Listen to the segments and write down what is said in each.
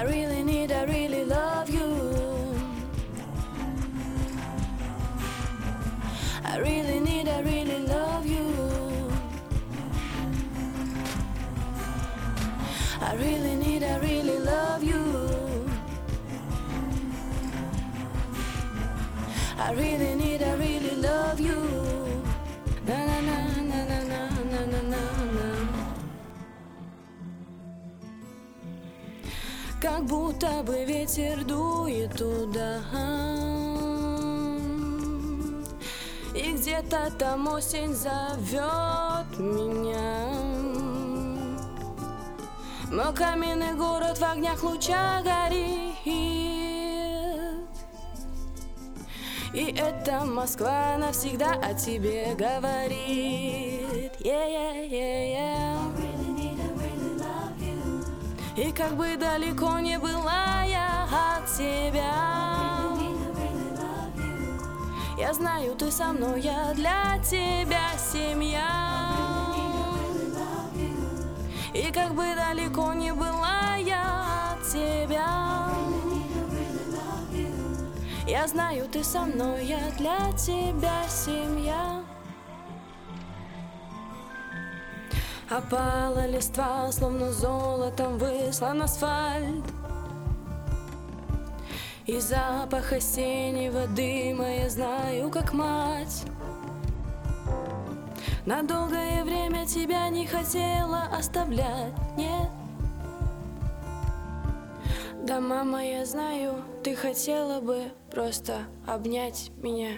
I really need, I really love you. I really need, I really love you. I really need, I really love you. I really need, I really love you. Na na na na na na na na na na. Как будто бы ветер дует туда, и где-то там осень зовет меня. Мой каменный город в огнях луча горит, и эта Москва навсегда о тебе говорит. И как бы далеко не была я от тебя, я знаю, ты со мной, я для тебя семья. И как бы далеко не была я от тебя, я знаю, ты со мной, я для тебя семья. Опала листва, словно золотом выслан асфальт, и запах осеннего дыма я знаю, как мать. На долгое время тебя не хотела оставлять, нет. Да, мама, я знаю, ты хотела бы просто обнять меня.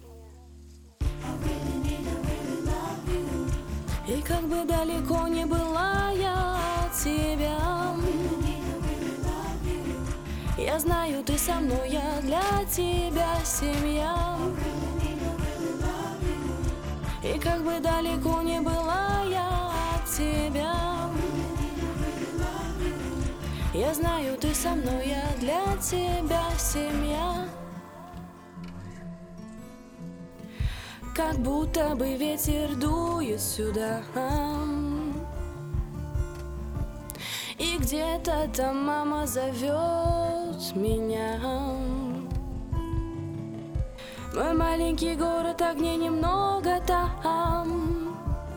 И как бы далеко не была я от тебя, я знаю, ты со мной, я для тебя семья. И как бы далеко не была я от тебя, я знаю, ты со мной, я для тебя семья. Как будто бы ветер дует сюда, и где-то там мама зовет меня. Мой маленький город, огней немного там,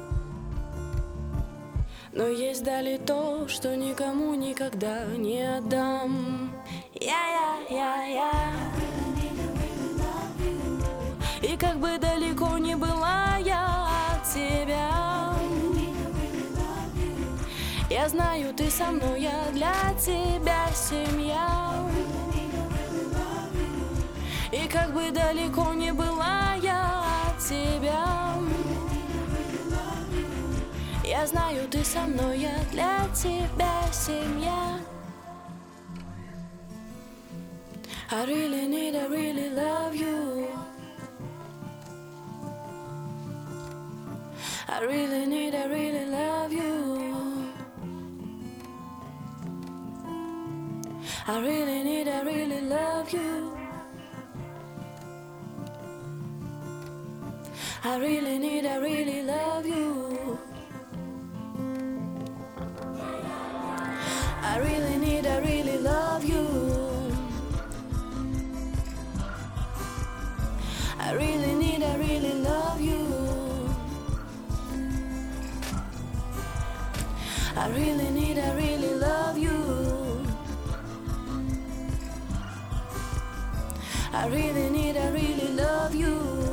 но есть дали то, что никому никогда не отдам. Я. И как бы далеко не была я от тебя, я знаю, ты со мной, я для тебя семья. И как бы далеко не была я от тебя, я знаю, ты со мной, я для тебя семья. I really need, I really love you. I really need, I really love you. I really need, I really love you. I really need, I really love you. I really need, I really love you. I really need, I really love you. I really need, I really love you. I really need, I really love you.